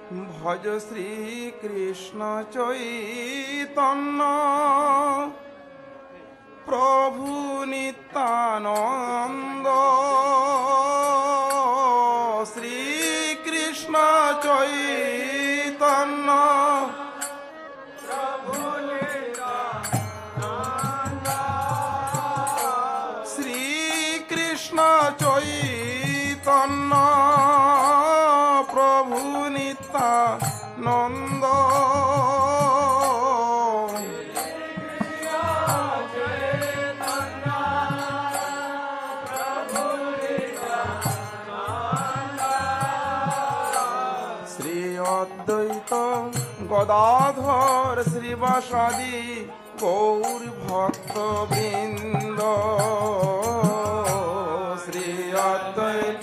ভজ শ্রীকৃষ্ণ চৈতন্য প্রভু নিত্যানন্দ। শ্রীকৃষ্ণ চৈতন্য প্রভু নিত্যানন্দ। শ্রীকৃষ্ণ চৈতন্য প্রভু নিত্যানন্দ। অদ্বৈত গদাধর শ্রীবাসাদি গৌর ভক্তবৃন্দ। শ্রী অদ্বৈত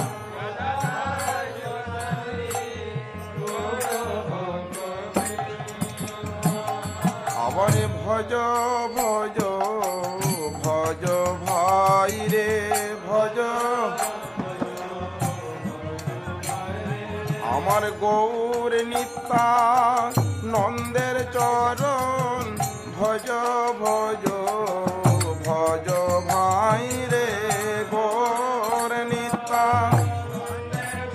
আবার ভজ ভজ ভজ ভাই রে ভজ আমার গৌর নিত্যানন্দের চরণ। ভজ ভজ ভজ ভাই রে গৌর নিত্যানন্দের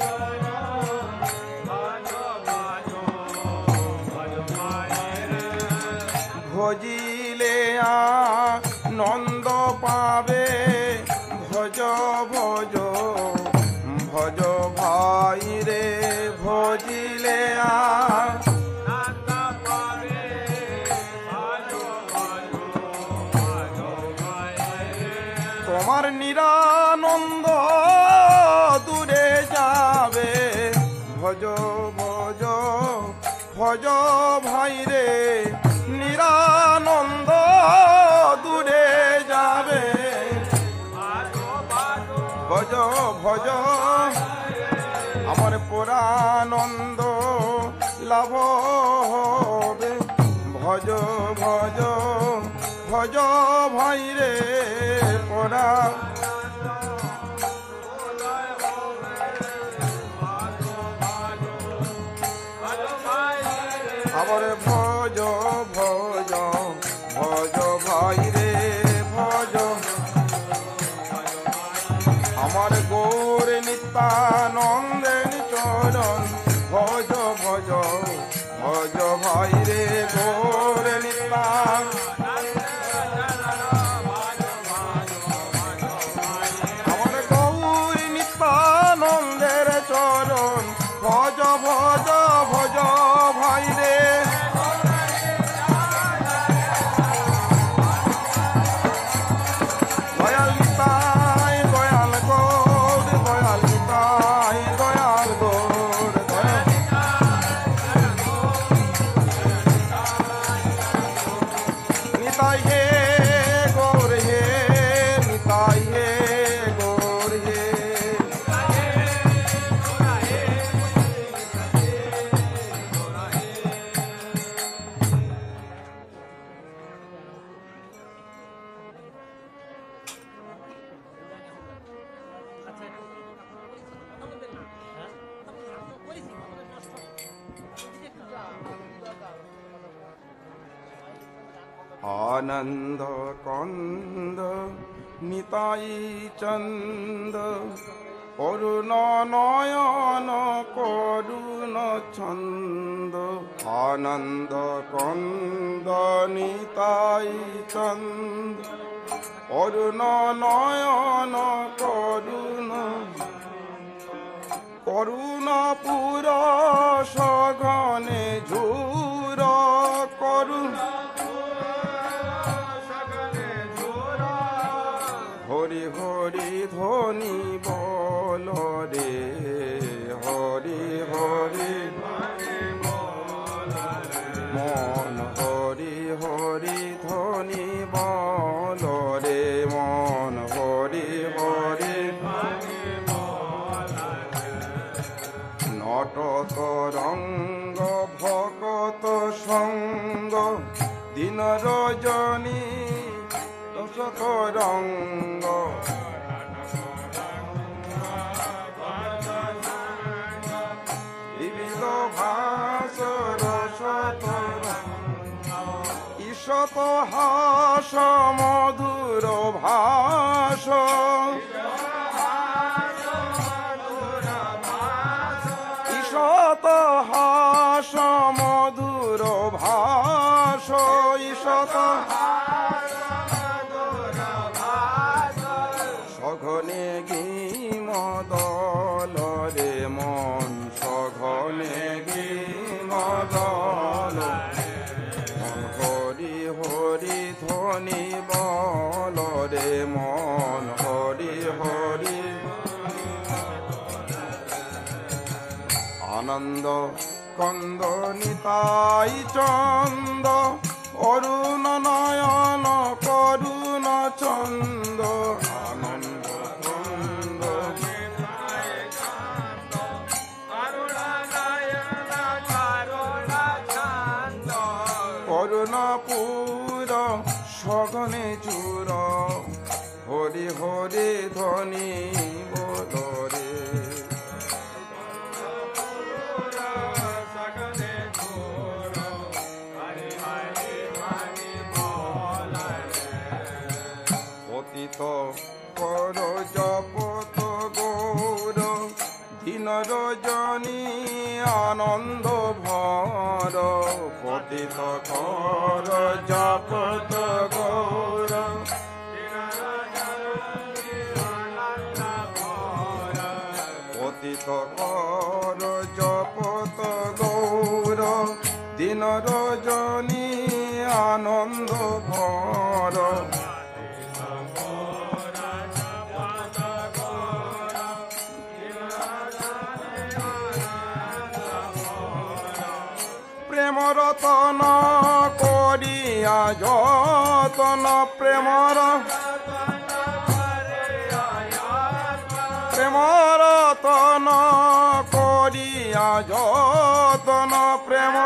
ভজিলে আনন্দ পাবে। ভজ ভজ ভজ ভাই রে ভজিলে আনন্দ পাবে। তোমার নিরানন্দ দূরে যাবে। ভজ ভজ ভজ ভাই রে নিরানন্দ দূরে যাবে। ভজ ভজ আমার পুরানন্দ লাভ হবে। ভজ ভজ ভজ ভাই রে পরা আবার ভজ ভজ ভজ ভাই রে ভজ আমার গৌর নিত্যানন্দের চরণ। ভজ ভজ ভজ ভাই রে গৌর নিত্যানন্দ আমার গৌর নিত্যানন্দের চরণ। ভজ ভজ ভজ ভাই রে দয়াল নিতাই দয়াল গৌর দয়াল নিতাই দয়াল গৌর দয়াল নিতাই হে গৌর হে নিতাই হে গৌর হে। আনন্দ কন্দ নিতাই চন্দ অরুণ নয়ন করুণ ছন্দ। আনন্দ কন্দ নিতাই চন্দ অরুণ নয়ন করুণ করুণ পুর সঘনে ঝুর করুণ হরি হরি ধ্বনি বল রে হরি হরি মন হরি হরি ধ্বনি বল রে মন হরি হরি নট তরঙ্গ ভকত সঙ্গ দিন রজনী তরঙ্গ বিবিধ ঈশত হাস মধুর ভাষ ঈশত হাস মধুর ভাষ ঈশত সঘনে গিমদল রে মন সঘনে গিমদল হরি হরি ধ্বনি বল রে মন হরি হরি আনন্দ কন্দ নিতাই চন্দ অরুণ নয়ন করুণ চন্দ আনন্দ কন্দ করুণাপুর সঘনে চূর হরি হরি ধ্বনি বোধরে পতিত কর জপত গৌর দিন রজনী আনন্দ ভর পতিত কর জপত গৌর পতিত কর জপত গৌর দিন রজনী আনন্দ ভর প্রেম রতন করিয়া যতন প্রেমর প্রেম রতন করিয়া যতন প্রেম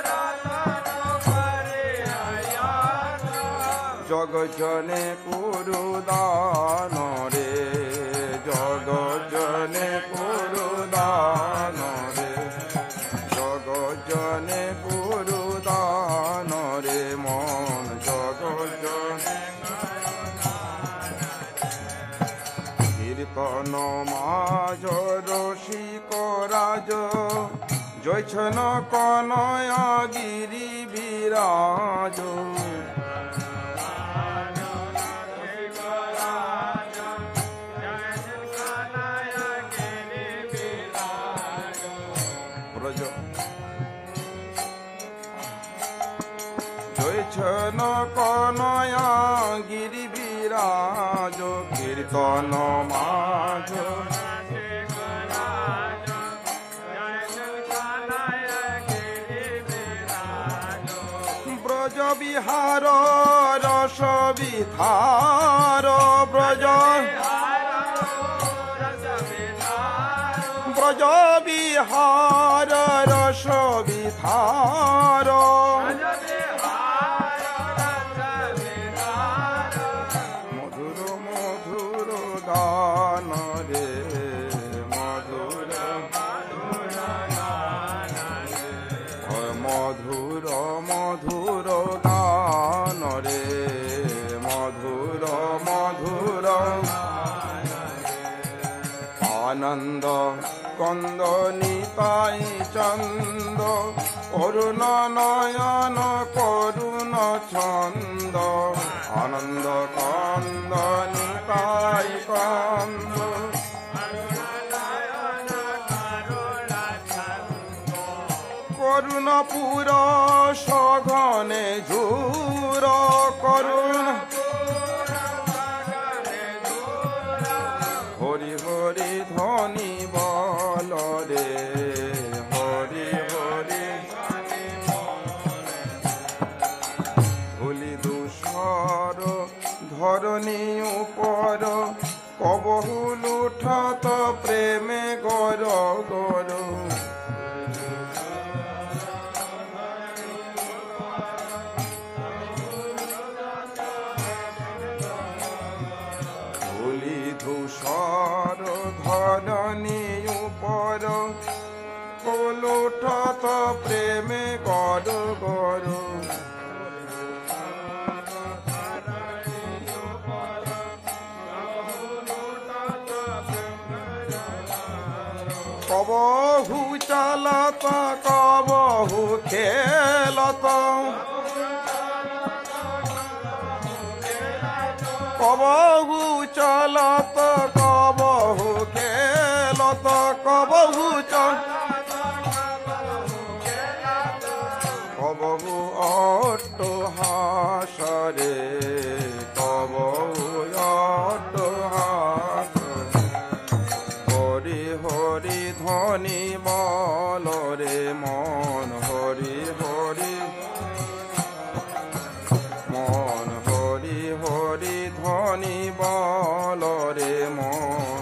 জগজনে কুরুদান রে জগজনে কুরুদান রে জগজনে কুরুদান রে মন জগজনে কীর্তন মাজ রসিক রাজ জৈছন কনয়া গিরি বিরাজ জৈছন কনয়া গিরি বিরাজ কীর্তন মাঝ ব্রজ বিহার রস বিধার ব্রজ ব্রজ বিহার রস বিধার মধুর মধুর গান রে মধুর মধুর মধুর গান রে মধুর মধুর আনন্দ কন্দ নিতাই চন্দ অরুণ নয়ন করুণ ছন্দ আনন্দ কন্দ নিতাই কন্দ করুণপুর সঘনে ঝুর করুণ হরি হরি ধ্বনি বল রে হরি হরি ভুলি দুঃসর ধরণী উপর কবহু লুঠত প্রেমে গর গর ধূসর ধরণী উপর কলুঠত প্রেমে গর গর কবহু চালত কবহু খেলত, কবহু চালত কবহু খেলত, কবহু কবহু অট্টহাসরে, কবহু অট্টহাস। হরি হরি ধ্বনি বল রে মন, হরি হরি মন, হরি হরি ধ্বনি বল রে মন।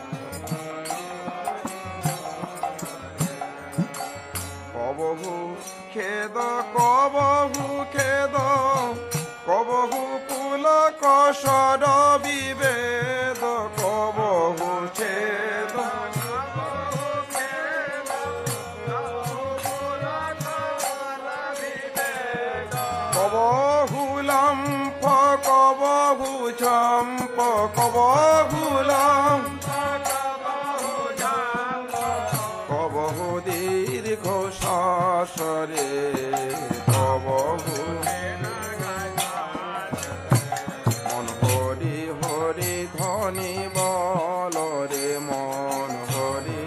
কবহু খেদ কবহু খেদ, কবহু পুলক সর বিভেদ, কবহু ছেদ কবহু লম্ফ কবহু ঝম্প, কবহু লম্ফ কবহু দীর্ঘ শ্বাসরে, কবহু মন হরি হরি ধ্বনি বল রে মন, হরি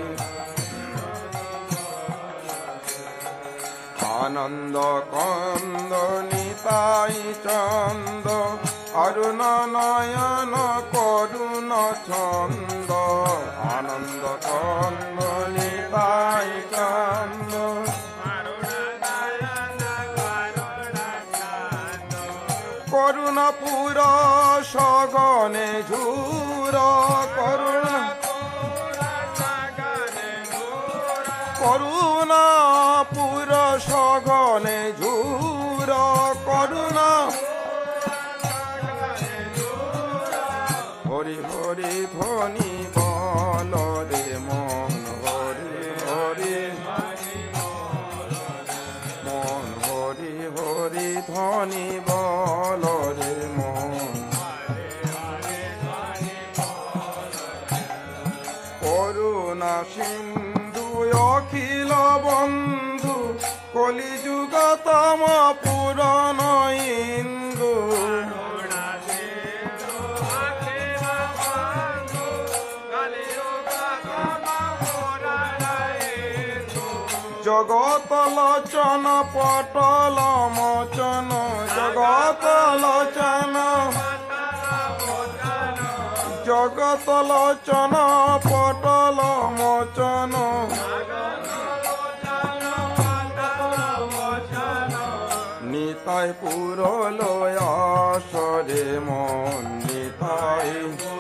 আনন্দ কন্দ নিতাই চন্দ, অরুণ নয়ন করুণ ছন্দ, আনন্দ কন্দ নিতাই চন্দ, করুণ পুর সগনে ঝুর, করুণ করুণা পুর সগনে ঝুর, করুণা হরি হরি ধ্বনি বল রে মন, হরি হরি মন, হরি হরি ধ্বনি বল রে মন। করুণা সিন্ধু অখিল বন্ধু, কলিযুগতম পুরন ইন্দু, জগত লোচন পটল মোচন, জগত লোচন জগত লোচন পটল মোচন, নিতাই পুর লয়াসরে মন, নিতাই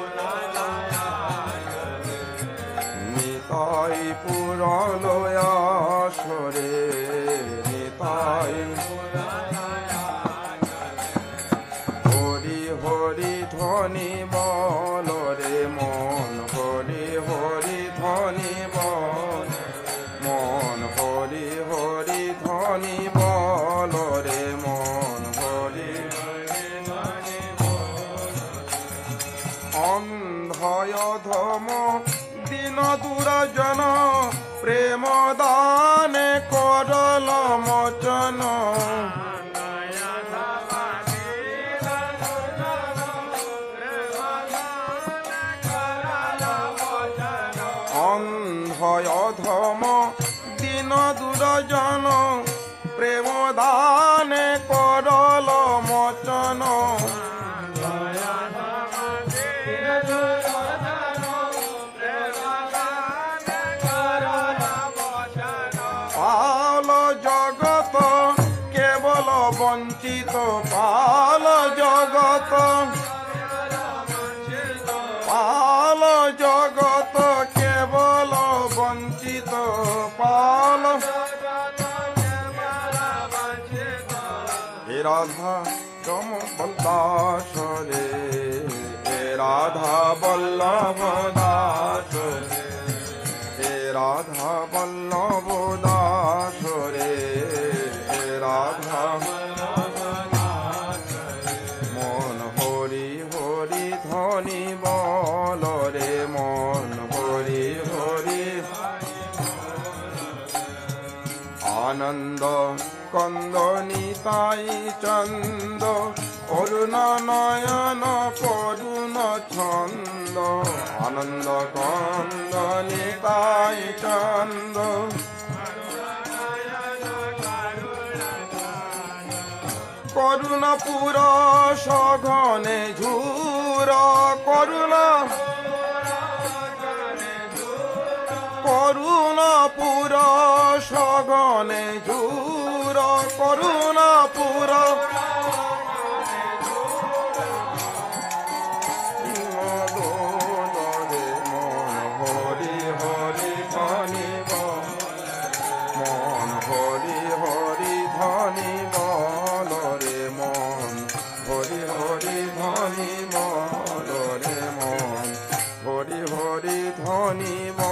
নিতাই পুর লয়াসরে, নিতাই হরি হরি ধ্বনি বল রে মন, হরি হরি ধ্বনি বল মন, হরি হরি ধ্বনি বল রে মন, হরি অন্ধয় ধম দিন দুরজন, প্রেম দানে করল মোচন, অন্ধয় ধম দিন দুরজন, প্রেম দানে করল মোচন, পাল জগত কেবল বঞ্চিত, পাল জগত পাল জগত কেবল বঞ্চিত, পাল হে রাধা তম দাস রে, হে রাধা বল্লভ দাস, হে রাধা বল্লভ দাস রে, হে রাধা মন হরি হরি ধ্বনি বল রে মন, হরি হরি আনন্দ কন্দ নিতাই চন্দ অরুণ নয়ন করুণ ছন্দ আনন্দ কন্দ নিতাই চন্দ করুণাপুর সঘনে ঝুর করুণাপুর সঘনে ঝুর করুণাপুর হরি হরি ধনি মন হরি হরি ধনি বল রে মন হরি হরি ধনি বল রে মন হরি হরি ধনি